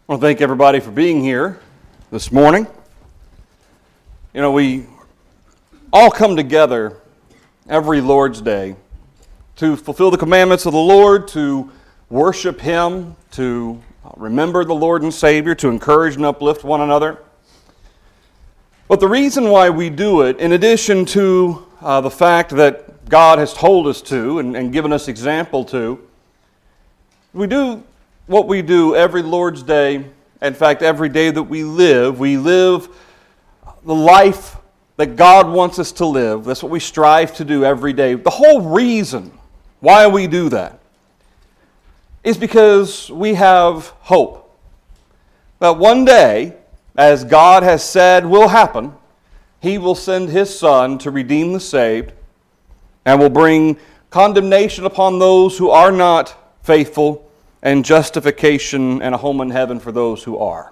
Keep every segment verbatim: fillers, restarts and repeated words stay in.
I want to thank everybody for being here this morning. You know, we all come together every Lord's Day to fulfill the commandments of the Lord, to worship Him, to remember the Lord and Savior, to encourage and uplift one another. But the reason why we do it, in addition to uh, the fact that God has told us to and, and given us example to, we do what we do every Lord's Day. In fact, every day that we live, we live the life that God wants us to live. That's what we strive to do every day. The whole reason why we do that is because we have hope that one day, as God has said will happen, He will send His Son to redeem the saved and will bring condemnation upon those who are not faithful, and justification and a home in heaven for those who are.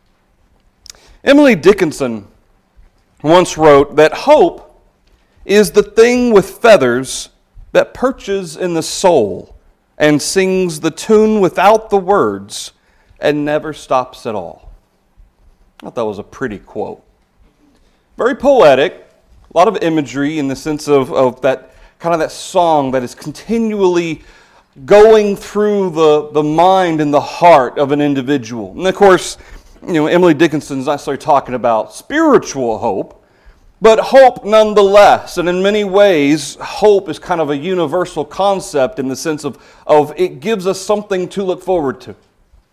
Emily Dickinson once wrote that hope is the thing with feathers that perches in the soul and sings the tune without the words and never stops at all. I thought that was a pretty quote. Very poetic, a lot of imagery in the sense of, of that kind of that song that is continually going through the, the mind and the heart of an individual. And of course, you know, Emily Dickinson's not necessarily talking about spiritual hope, but hope nonetheless. And in many ways, hope is kind of a universal concept in the sense of, of it gives us something to look forward to.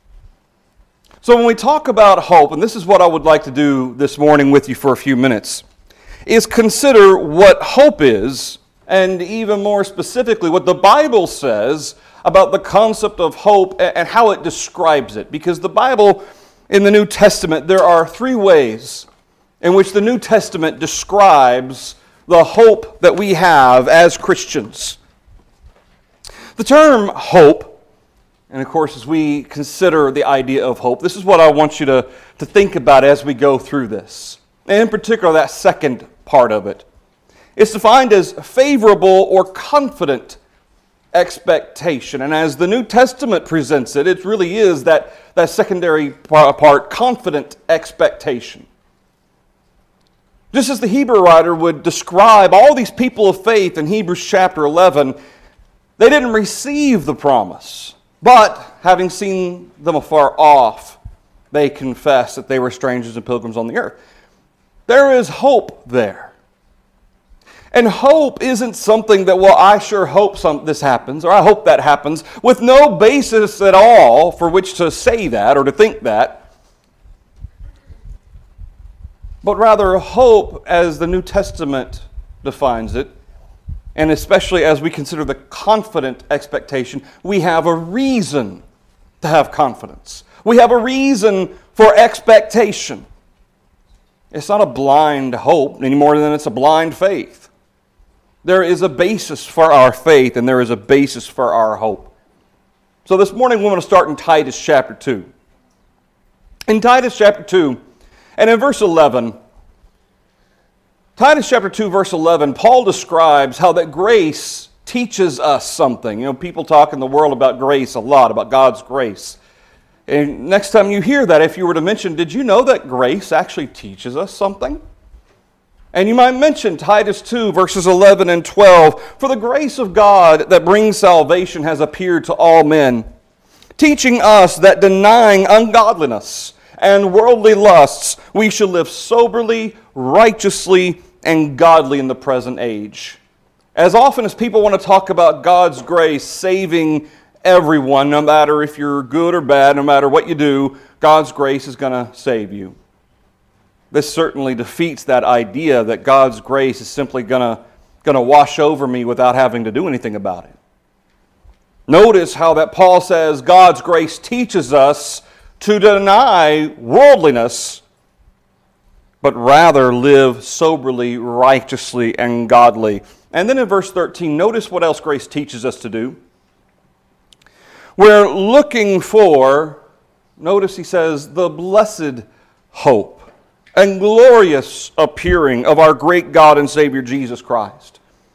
So when we talk about hope, and this is what I would like to do this morning with you for a few minutes, is consider what hope is, and even more specifically, what the Bible says about the concept of hope and how it describes it. Because the Bible, in the New Testament, there are three ways in which the New Testament describes the hope that we have as Christians. The term hope, and of course as we consider the idea of hope, this is what I want you to, to think about as we go through this. And in particular, that second part of it. It's defined as favorable or confident expectation. And as the New Testament presents it, it really is that, that secondary part, confident expectation. Just as the Hebrew writer would describe all these people of faith in Hebrews chapter eleven, they didn't receive the promise, but having seen them afar off, they confessed that they were strangers and pilgrims on the earth. There is hope there. And hope isn't something that, well, I sure hope some, this happens, or I hope that happens, with no basis at all for which to say that or to think that. But rather, hope, as the New Testament defines it, and especially as we consider the confident expectation, we have a reason to have confidence. We have a reason for expectation. It's not a blind hope any more than it's a blind faith. There is a basis for our faith, and there is a basis for our hope. So this morning we want to start in Titus chapter two. In Titus chapter two, and in verse eleven, Titus chapter two, verse eleven, Paul describes how that grace teaches us something. You know, people talk in the world about grace a lot, about God's grace. And next time you hear that, if you were to mention, did you know that grace actually teaches us something? And you might mention Titus two, verses eleven and twelve. For the grace of God that brings salvation has appeared to all men, teaching us that denying ungodliness and worldly lusts, we should live soberly, righteously, and godly in the present age. As often as people want to talk about God's grace saving everyone, no matter if you're good or bad, no matter what you do, God's grace is going to save you. This certainly defeats that idea that God's grace is simply going to, going to wash over me without having to do anything about it. Notice how that Paul says God's grace teaches us to deny worldliness, but rather live soberly, righteously, and godly. And then in verse thirteen, notice what else grace teaches us to do. We're looking for, notice he says, the blessed hope and glorious appearing of our great God and Savior Jesus Christ.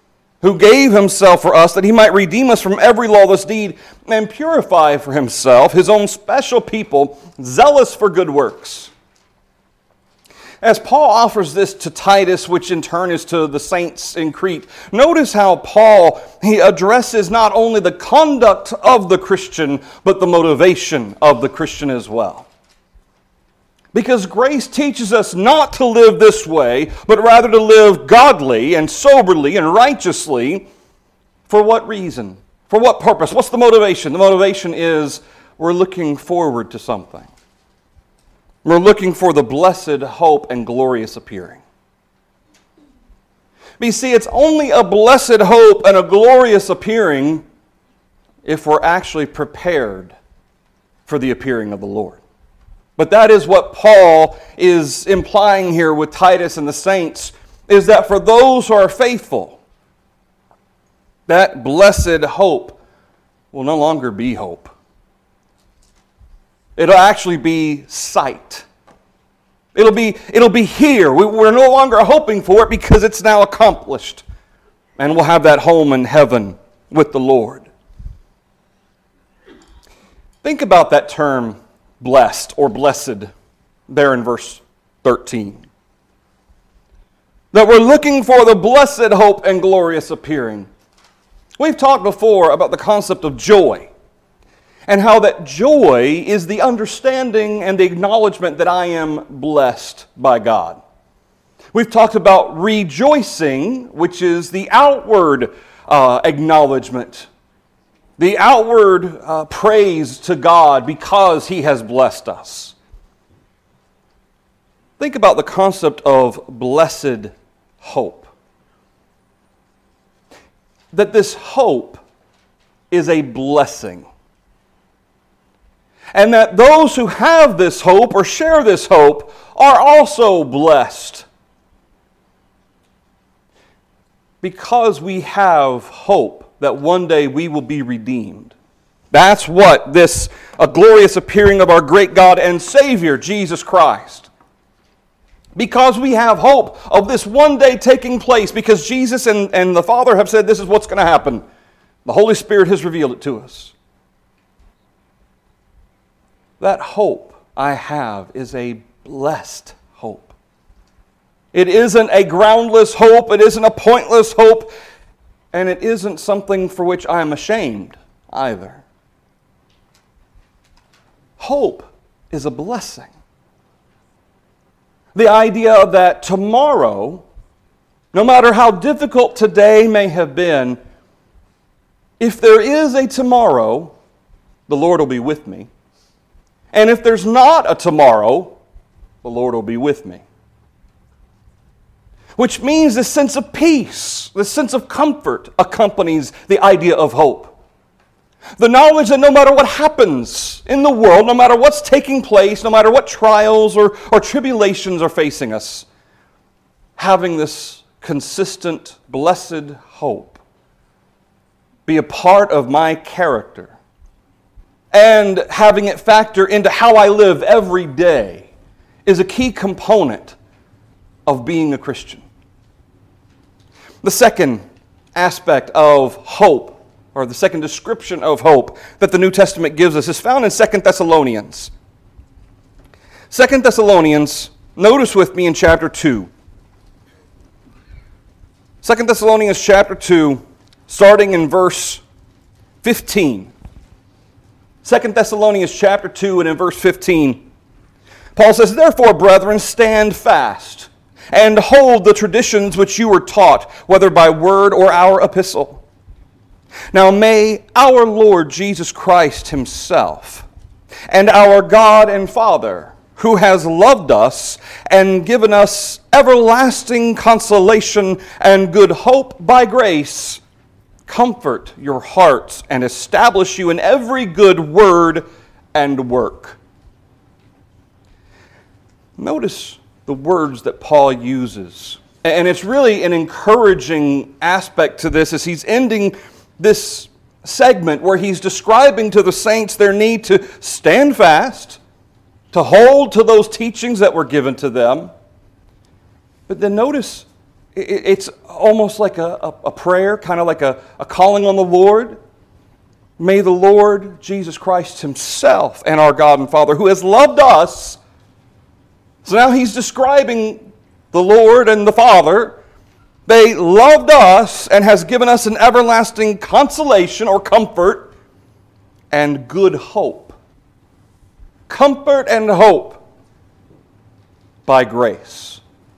who gave himself for us that he might redeem us from every lawless deed and purify for himself his own special people, zealous for good works. As Paul offers this to Titus, which in turn is to the saints in Crete, notice how Paul, he addresses not only the conduct of the Christian, but the motivation of the Christian as well. Because grace teaches us not to live this way, but rather to live godly and soberly and righteously. For what reason? For what purpose? What's the motivation? The motivation is we're looking forward to something. We're looking for the blessed hope and glorious appearing. But you see, it's only a blessed hope and a glorious appearing if we're actually prepared for the appearing of the Lord. But that is what Paul is implying here with Titus and the saints, is that for those who are faithful, that blessed hope will no longer be hope. It'll actually be sight. It'll be, it'll be here. We, we're no longer hoping for it because it's now accomplished. And we'll have that home in heaven with the Lord. Think about that term, blessed or blessed, there in verse thirteen. That we're looking for the blessed hope and glorious appearing. We've talked before about the concept of joy, and how that joy is the understanding and the acknowledgement that I am blessed by God. We've talked about rejoicing, which is the outward uh, acknowledgement, the outward uh, praise to God because He has blessed us. Think about the concept of blessed hope. That this hope is a blessing. And that those who have this hope or share this hope are also blessed. Because we have hope that one day we will be redeemed. That's what this a glorious appearing of our great God and Savior, Jesus Christ. Because we have hope of this one day taking place, because Jesus and, and the Father have said this is what's going to happen. The Holy Spirit has revealed it to us. That hope I have is a blessed hope. It isn't a groundless hope. It isn't a pointless hope. And it isn't something for which I am ashamed either. Hope is a blessing. The idea that tomorrow, no matter how difficult today may have been, if there is a tomorrow, the Lord will be with me. And if there's not a tomorrow, the Lord will be with me. Which means this sense of peace, this sense of comfort accompanies the idea of hope. The knowledge that no matter what happens in the world, no matter what's taking place, no matter what trials or, or tribulations are facing us, having this consistent, blessed hope be a part of my character, and having it factor into how I live every day is a key component of being a Christian. The second aspect of hope, or the second description of hope that the New Testament gives us, is found in Second Thessalonians. Second Thessalonians, notice with me in chapter two. Second Thessalonians chapter two, starting in verse fifteen. Second Thessalonians chapter two and in verse fifteen, Paul says, "Therefore, brethren, stand fast, and hold the traditions which you were taught, whether by word or our epistle. Now may our Lord Jesus Christ Himself, and our God and Father, who has loved us and given us everlasting consolation and good hope by grace, comfort your hearts and establish you in every good word and work." Notice the words that Paul uses. And it's really an encouraging aspect to this as he's ending this segment where he's describing to the saints their need to stand fast, to hold to those teachings that were given to them. But then notice It's almost like a, a, a prayer, kind of like a, a calling on the Lord. May the Lord Jesus Christ himself and our God and Father, who has loved us, so now he's describing the Lord and the Father. They loved us and has given us an everlasting consolation or comfort and good hope. Comfort and hope by grace.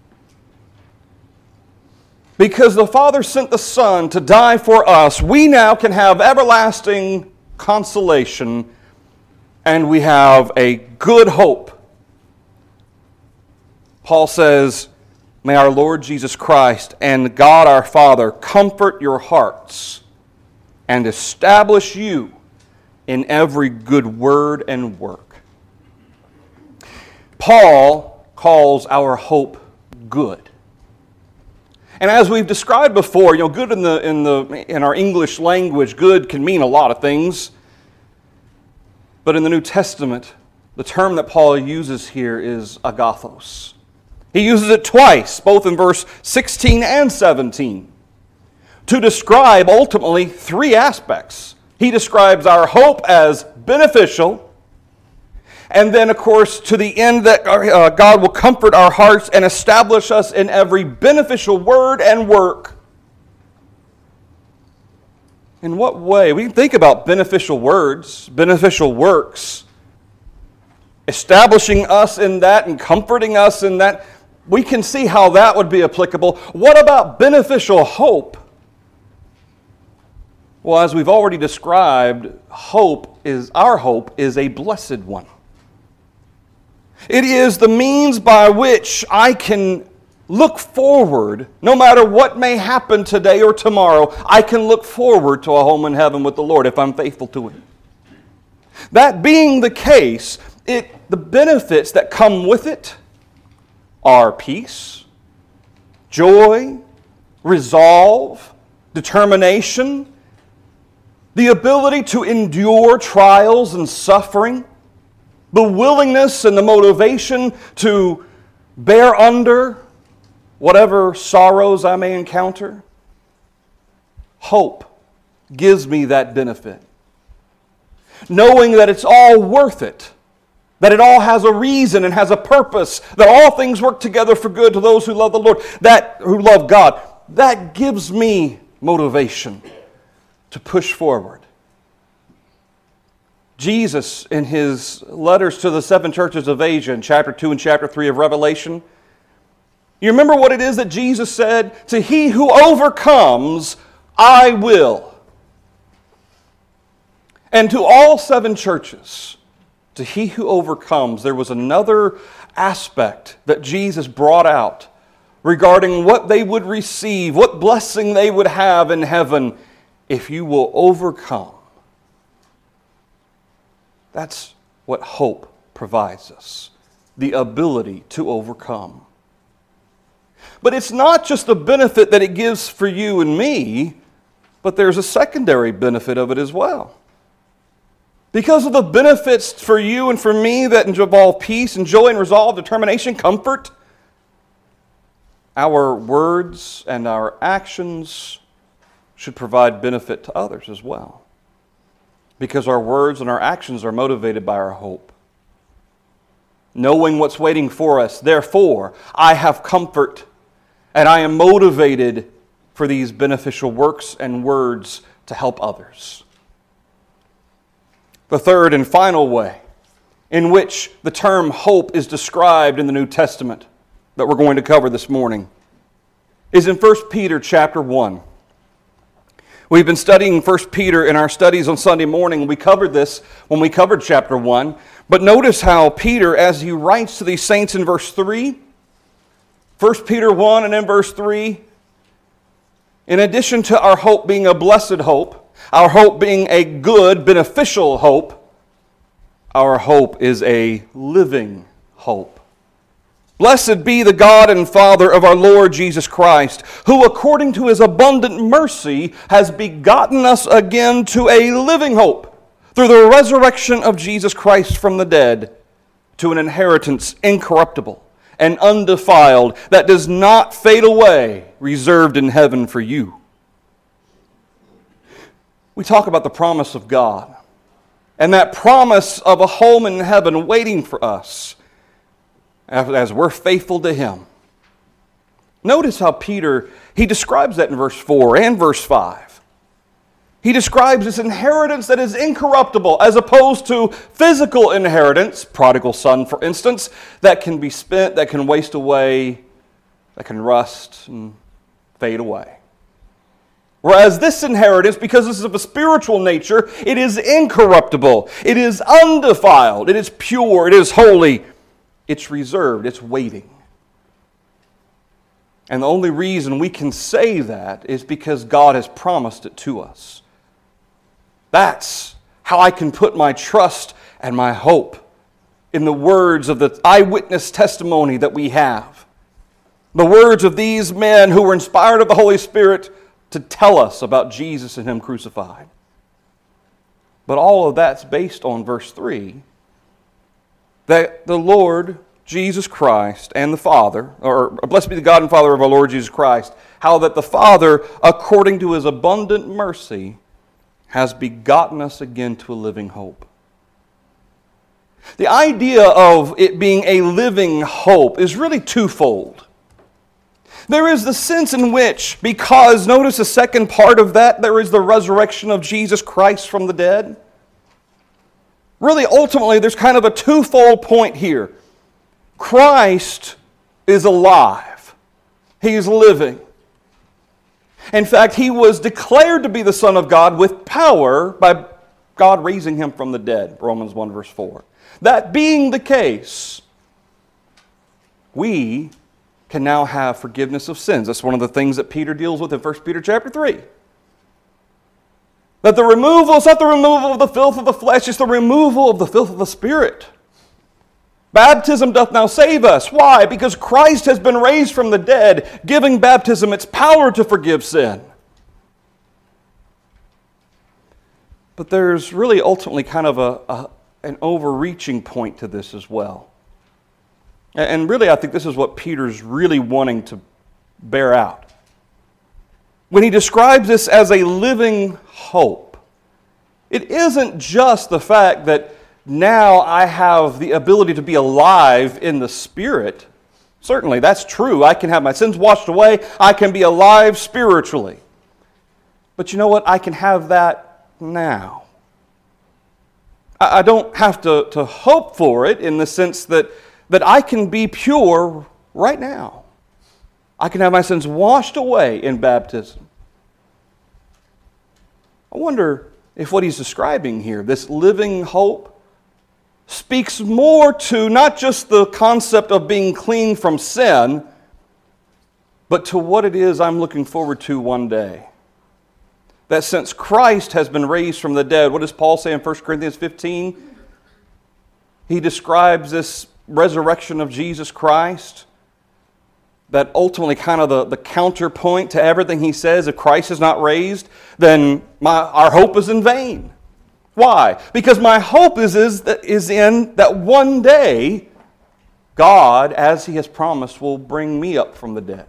Because the Father sent the Son to die for us, we now can have everlasting consolation and we have a good hope. Paul says, may our Lord Jesus Christ and God our Father comfort your hearts and establish you in every good word and work. Paul calls our hope good. And as we've described before, you know, good in the in the in our English language, good can mean a lot of things. But in the New Testament, the term that Paul uses here is agathos. He uses it twice, both in verse sixteen and seventeen, to describe ultimately three aspects. He describes our hope as beneficial, and then, of course, to the end that uh, God will comfort our hearts and establish us in every beneficial word and work. In what way? We can think about beneficial words, beneficial works, establishing us in that and comforting us in that. We can see how that would be applicable. What about beneficial hope? Well, as we've already described, hope is our hope is a blessed one. It is the means by which I can look forward, no matter what may happen today or tomorrow, I can look forward to a home in heaven with the Lord if I'm faithful to Him. That being the case, it the benefits that come with it are peace, joy, resolve, determination, the ability to endure trials and suffering, the willingness and the motivation to bear under whatever sorrows I may encounter. Hope gives me that benefit. Knowing that it's all worth it, that it all has a reason and has a purpose, that all things work together for good to those who love the Lord, that who love God, that gives me motivation to push forward. Jesus, in his letters to the seven churches of Asia, in chapter two and chapter three of Revelation, you remember what it is that Jesus said? To he who overcomes, I will. And to all seven churches, to he who overcomes, there was another aspect that Jesus brought out regarding what they would receive, what blessing they would have in heaven if you will overcome. That's what hope provides us, the ability to overcome. But it's not just the benefit that it gives for you and me, but there's a secondary benefit of it as well. Because of the benefits for you and for me that involve peace and joy and resolve, determination, comfort, our words and our actions should provide benefit to others as well. Because our words and our actions are motivated by our hope. Knowing what's waiting for us, therefore, I have comfort and I am motivated for these beneficial works and words to help others. The third and final way in which the term hope is described in the New Testament that we're going to cover this morning is in First Peter chapter one. We've been studying First Peter in our studies on Sunday morning. We covered this when we covered chapter one. But notice how Peter, as he writes to these saints in verse three, First Peter one and in verse three, in addition to our hope being a blessed hope, our hope being a good, beneficial hope, our hope is a living hope. Blessed be the God and Father of our Lord Jesus Christ, who according to His abundant mercy has begotten us again to a living hope through the resurrection of Jesus Christ from the dead, to an inheritance incorruptible and undefiled, that does not fade away, reserved in heaven for you. We talk about the promise of God, and that promise of a home in heaven waiting for us as we're faithful to Him. Notice how Peter, he describes that in verse four and verse five. He describes this inheritance that is incorruptible as opposed to physical inheritance, prodigal son for instance, that can be spent, that can waste away, that can rust and fade away. Whereas this inheritance, because this is of a spiritual nature, it is incorruptible, it is undefiled, it is pure, it is holy, it's reserved, it's waiting. And the only reason we can say that is because God has promised it to us. That's how I can put my trust and my hope in the words of the eyewitness testimony that we have. The words of these men who were inspired of the Holy Spirit to tell us about Jesus and Him crucified. But all of that's based on verse three, that the Lord Jesus Christ and the Father, or blessed be the God and Father of our Lord Jesus Christ, how that the Father, according to His abundant mercy, has begotten us again to a living hope. The idea of it being a living hope is really twofold. There is the sense in which, because, notice the second part of that, there is the resurrection of Jesus Christ from the dead. Really, ultimately, there's kind of a twofold point here. Christ is alive. He is living. In fact, He was declared to be the Son of God with power by God raising Him from the dead, Romans one verse four. That being the case, we can now have forgiveness of sins. That's one of the things that Peter deals with in First Peter chapter three. That the removal is not the removal of the filth of the flesh, it's the removal of the filth of the Spirit. Baptism doth now save us. Why? Because Christ has been raised from the dead, giving baptism its power to forgive sin. But there's really ultimately kind of a, a, an overreaching point to this as well. And really, I think this is what Peter's really wanting to bear out. When he describes this as a living hope, it isn't just the fact that now I have the ability to be alive in the Spirit. Certainly, that's true. I can have my sins washed away. I can be alive spiritually. But you know what? I can have that now. I don't have to, to hope for it in the sense that, that I can be pure right now. I can have my sins washed away in baptism. I wonder if what he's describing here, this living hope, speaks more to not just the concept of being clean from sin, but to what it is I'm looking forward to one day. That since Christ has been raised from the dead, what does Paul say in First Corinthians fifteen? He describes this resurrection of Jesus Christ, that ultimately kind of the, the counterpoint to everything he says. If Christ is not raised, then my, our hope is in vain. Why? Because my hope is, is, is in that one day, God, as He has promised, will bring me up from the dead.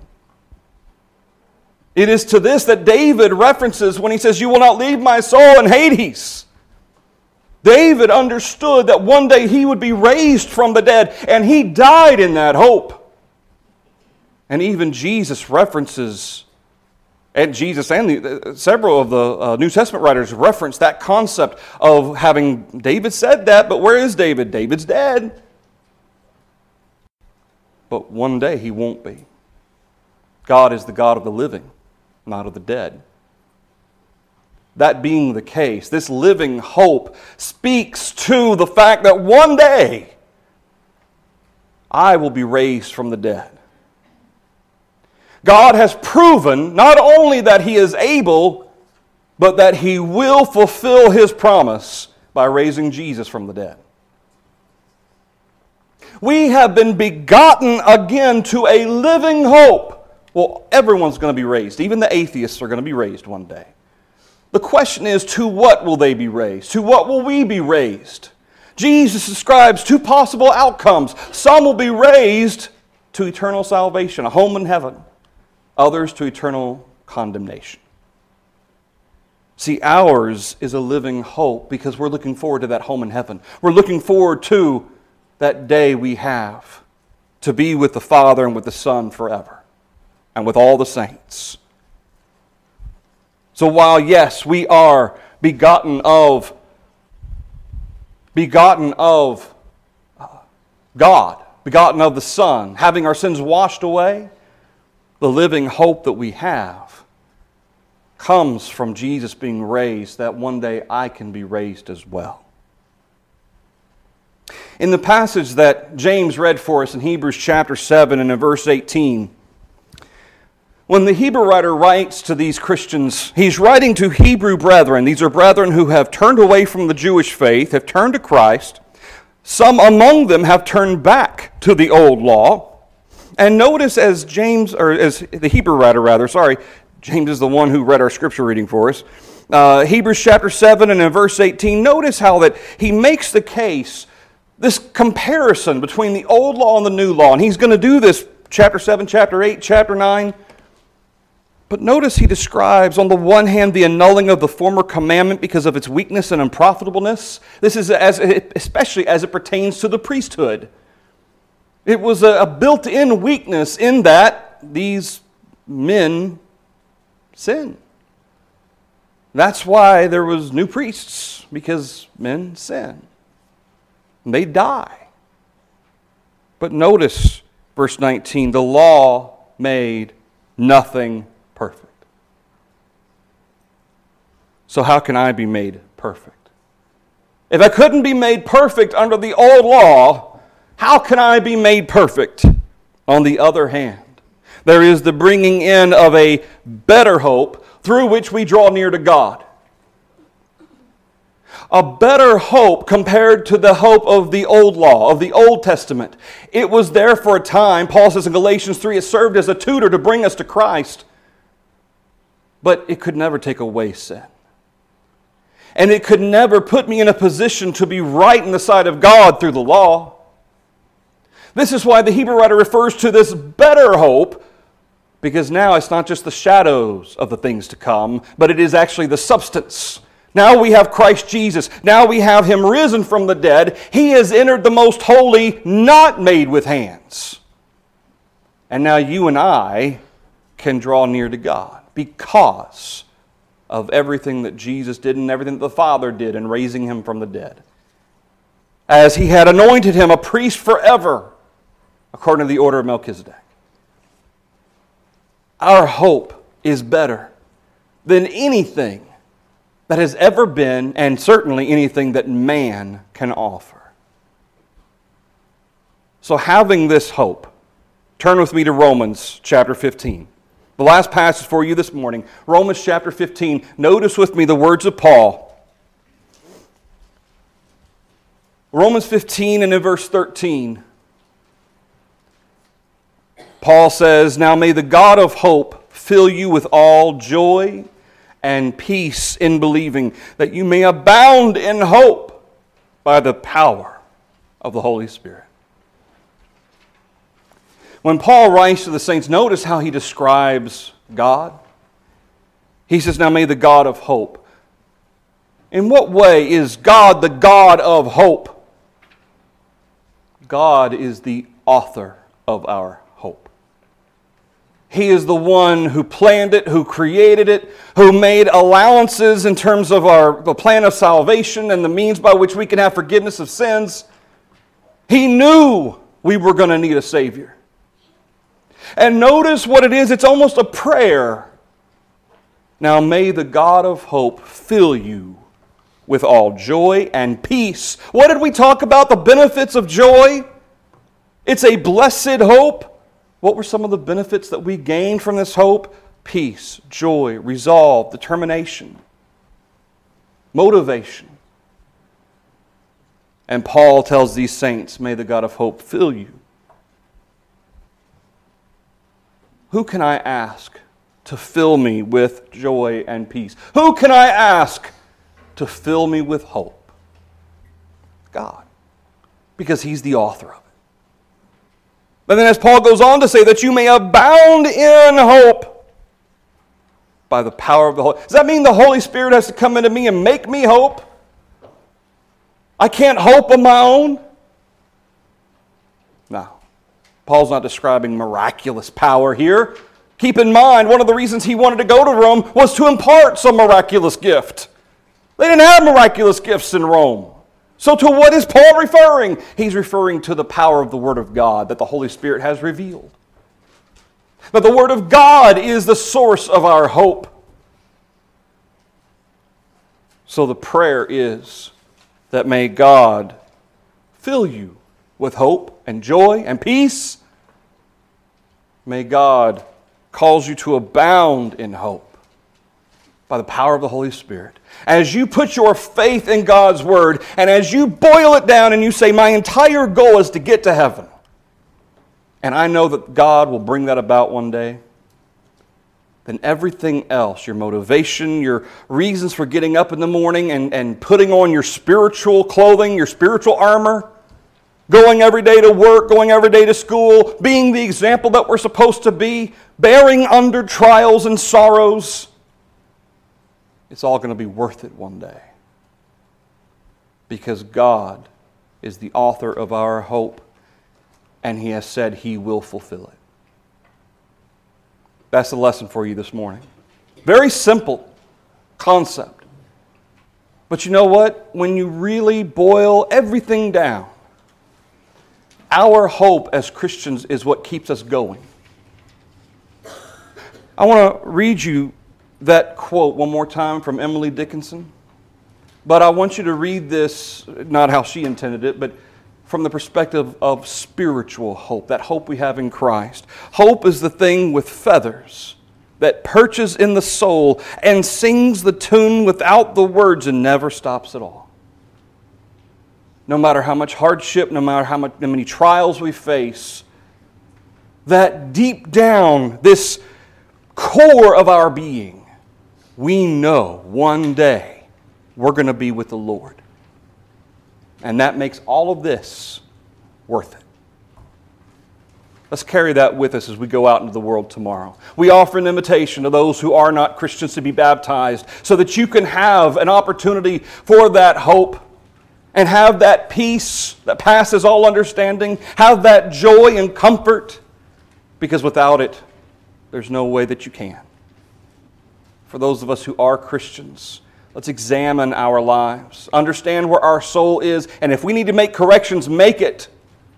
It is to this that David references when he says, "You will not leave my soul in Hades." David understood that one day he would be raised from the dead, and he died in that hope. And even Jesus references And Jesus and the, several of the uh, New Testament writers reference that concept of having David said that, but where is David? David's dead. But one day he won't be. God is the God of the living, not of the dead. That being the case, this living hope speaks to the fact that one day I will be raised from the dead. God has proven not only that He is able, but that He will fulfill His promise by raising Jesus from the dead. We have been begotten again to a living hope. Well, everyone's going to be raised. Even the atheists are going to be raised one day. The question is, to what will they be raised? To what will we be raised? Jesus describes two possible outcomes. Some will be raised to eternal salvation, a home in heaven. Others to eternal condemnation. See, ours is a living hope because we're looking forward to that home in heaven. We're looking forward to that day we have to be with the Father and with the Son forever and with all the saints. So while, yes, we are begotten of, begotten of God, begotten of the Son, having our sins washed away, the living hope that we have comes from Jesus being raised, that one day I can be raised as well. In the passage that James read for us in Hebrews chapter seven and in verse eighteen, when the Hebrew writer writes to these Christians, he's writing to Hebrew brethren. These are brethren who have turned away from the Jewish faith, have turned to Christ. Some among them have turned back to the old law. And notice as James, or as the Hebrew writer rather, sorry, James is the one who read our scripture reading for us. Uh, Hebrews chapter seven and in verse eighteen, notice how that he makes the case, this comparison between the old law and the new law. And he's going to do this chapter seven, chapter eight, chapter nine. But notice he describes, on the one hand, the annulling of the former commandment because of its weakness and unprofitableness. This is as, especially as it pertains to the priesthood. It was a built-in weakness in that these men sin. That's why there was new priests, because men sin. And they die. But notice verse nineteen, the law made nothing perfect. So how can I be made perfect? If I couldn't be made perfect under the old law, how can I be made perfect? On the other hand, there is the bringing in of a better hope through which we draw near to God. A better hope compared to the hope of the old law, of the Old Testament. It was there for a time. Paul says in Galatians three, it served as a tutor to bring us to Christ. But it could never take away sin. And it could never put me in a position to be right in the sight of God through the law. This is why the Hebrew writer refers to this better hope, because now it's not just the shadows of the things to come, but it is actually the substance. Now we have Christ Jesus. Now we have Him risen from the dead. He has entered the most holy, not made with hands. And now you and I can draw near to God because of everything that Jesus did and everything that the Father did in raising Him from the dead. As He had anointed Him a priest forever, according to the order of Melchizedek. Our hope is better than anything that has ever been, and certainly anything that man can offer. So having this hope, turn with me to Romans chapter fifteen. The last passage for you this morning, Romans chapter fifteen. Notice with me the words of Paul. Romans fifteen and in verse thirteen. Paul says, now may the God of hope fill you with all joy and peace in believing, that you may abound in hope by the power of the Holy Spirit. When Paul writes to the saints, notice how he describes God. He says, now may the God of hope. In what way is God the God of hope? God is the author of our hope. He is the one who planned it, who created it, who made allowances in terms of our the plan of salvation and the means by which we can have forgiveness of sins. He knew we were going to need a Savior. And notice what it is. It's almost a prayer. Now may the God of hope fill you with all joy and peace. What did we talk about? The benefits of joy. It's a blessed hope. What were some of the benefits that we gained from this hope? Peace, joy, resolve, determination, motivation. And Paul tells these saints, may the God of hope fill you. Who can I ask to fill me with joy and peace? Who can I ask to fill me with hope? God. Because He's the author of it. But then as Paul goes on to say, that you may abound in hope by the power of the Holy. Does that mean the Holy Spirit has to come into me and make me hope? I can't hope on my own? No. Paul's not describing miraculous power here. Keep in mind, one of the reasons he wanted to go to Rome was to impart some miraculous gift. They didn't have miraculous gifts in Rome. So to what is Paul referring? He's referring to the power of the Word of God that the Holy Spirit has revealed. But the Word of God is the source of our hope. So the prayer is that may God fill you with hope and joy and peace. May God cause you to abound in hope by the power of the Holy Spirit. As you put your faith in God's Word, and as you boil it down and you say, my entire goal is to get to heaven, and I know that God will bring that about one day, then everything else, your motivation, your reasons for getting up in the morning and, and putting on your spiritual clothing, your spiritual armor, going every day to work, going every day to school, being the example that we're supposed to be, bearing under trials and sorrows, it's all going to be worth it one day. Because God is the author of our hope, and He has said He will fulfill it. That's the lesson for you this morning. Very simple concept. But you know what? When you really boil everything down, our hope as Christians is what keeps us going. I want to read you that quote one more time from Emily Dickinson. But I want you to read this, not how she intended it, but from the perspective of spiritual hope, that hope we have in Christ. Hope is the thing with feathers that perches in the soul and sings the tune without the words and never stops at all. No matter how much hardship, no matter how, much, how many trials we face, that deep down, this core of our being, we know one day we're going to be with the Lord. And that makes all of this worth it. Let's carry that with us as we go out into the world tomorrow. We offer an invitation to those who are not Christians to be baptized so that you can have an opportunity for that hope and have that peace that passes all understanding, have that joy and comfort, because without it, there's no way that you can. For those of us who are Christians, let's examine our lives, understand where our soul is, and if we need to make corrections, make it.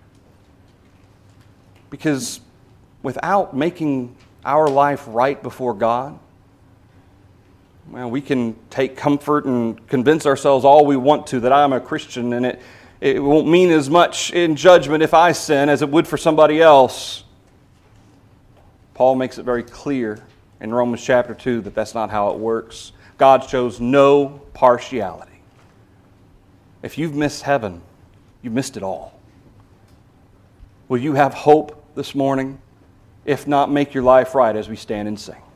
Because without making our life right before God, well, we can take comfort and convince ourselves all we want to that I'm a Christian, and it, it won't mean as much in judgment if I sin as it would for somebody else. Paul makes it very clear in Romans chapter two that that's not how it works. God shows no partiality. If you've missed heaven, you've missed it all. Will you have hope this morning? If not, make your life right as we stand and sing.